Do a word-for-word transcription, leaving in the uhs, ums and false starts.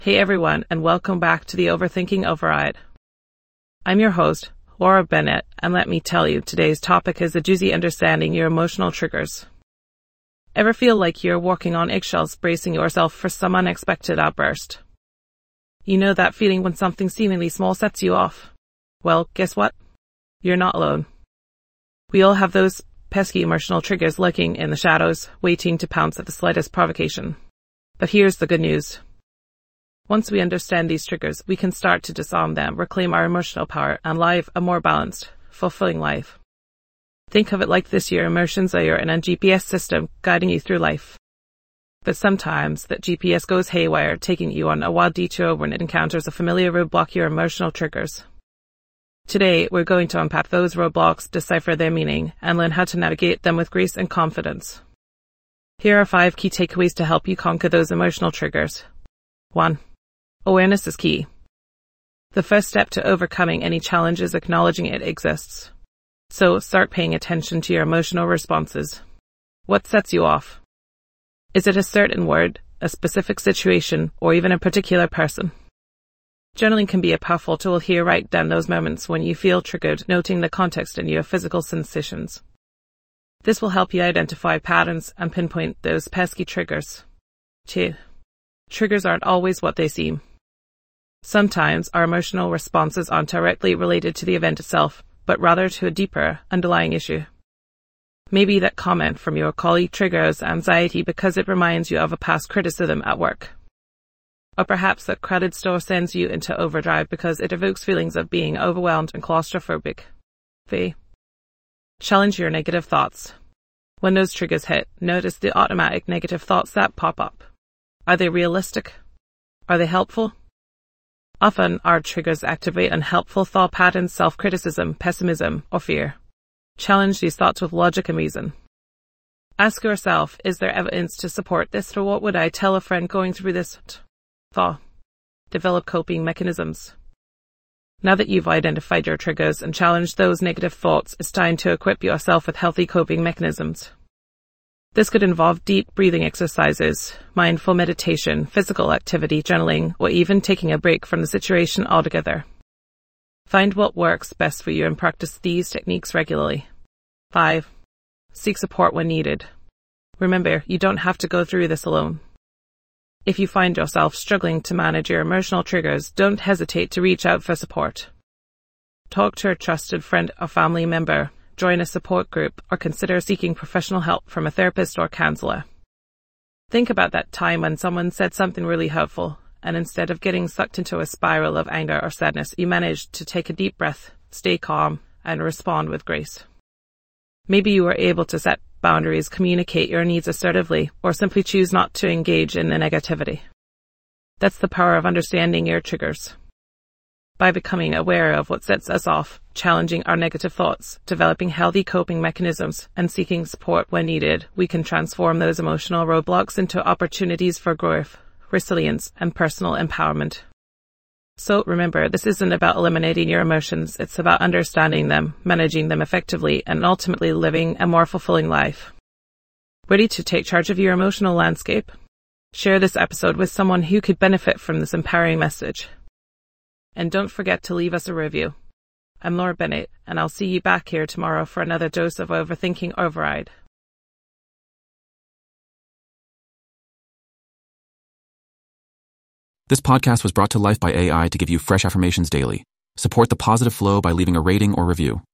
Hey everyone, and welcome back to the Overthinking Override. I'm your host, Laura Bennett, and let me tell you, today's topic is a doozy: understanding your emotional triggers. Ever feel like you're walking on eggshells, bracing yourself for some unexpected outburst? You know that feeling when something seemingly small sets you off? Well, guess what? You're not alone. We all have those pesky emotional triggers lurking in the shadows, waiting to pounce at the slightest provocation. But here's the good news. Once we understand these triggers, we can start to disarm them, reclaim our emotional power, and live a more balanced, fulfilling life. Think of it like this: your emotions are your in a G P S system guiding you through life. But sometimes that G P S goes haywire, taking you on a wild detour when it encounters a familiar roadblock: your emotional triggers. Today, we're going to unpack those roadblocks, decipher their meaning, and learn how to navigate them with grace and confidence. Here are five key takeaways to help you conquer those emotional triggers. one. Awareness is key. The first step to overcoming any challenge is acknowledging it exists. So start paying attention to your emotional responses. What sets you off? Is it a certain word, a specific situation, or even a particular person? Journaling can be a powerful tool here. Write down those moments when you feel triggered, noting the context and your physical sensations. This will help you identify patterns and pinpoint those pesky triggers. two. Triggers aren't always what they seem. Sometimes our emotional responses aren't directly related to the event itself, but rather to a deeper, underlying issue. Maybe that comment from your colleague triggers anxiety because it reminds you of a past criticism at work. Or perhaps that crowded store sends you into overdrive because it evokes feelings of being overwhelmed and claustrophobic. three. Challenge your negative thoughts. When those triggers hit, notice the automatic negative thoughts that pop up. Are they realistic? Are they helpful? Often, our triggers activate unhelpful thought patterns: self-criticism, pessimism, or fear. Challenge these thoughts with logic and reason. Ask yourself, is there evidence to support this, or what would I tell a friend going through this thought? Develop coping mechanisms. Now that you've identified your triggers and challenged those negative thoughts, it's time to equip yourself with healthy coping mechanisms. This could involve deep breathing exercises, mindful meditation, physical activity, journaling, or even taking a break from the situation altogether. Find what works best for you and practice these techniques regularly. five. Seek support when needed. Remember, you don't have to go through this alone. If you find yourself struggling to manage your emotional triggers, don't hesitate to reach out for support. Talk to a trusted friend or family member. Join a support group, or consider seeking professional help from a therapist or counselor. Think about that time when someone said something really helpful, and instead of getting sucked into a spiral of anger or sadness, you managed to take a deep breath, stay calm, and respond with grace. Maybe you were able to set boundaries, communicate your needs assertively, or simply choose not to engage in the negativity. That's the power of understanding your triggers. By becoming aware of what sets us off, challenging our negative thoughts, developing healthy coping mechanisms, and seeking support when needed, we can transform those emotional roadblocks into opportunities for growth, resilience, and personal empowerment. So remember, this isn't about eliminating your emotions, it's about understanding them, managing them effectively, and ultimately living a more fulfilling life. Ready to take charge of your emotional landscape? Share this episode with someone who could benefit from this empowering message. And don't forget to leave us a review. I'm Laura Bennett, and I'll see you back here tomorrow for another dose of Overthinking Override. This podcast was brought to life by A I to give you fresh affirmations daily. Support the positive flow by leaving a rating or review.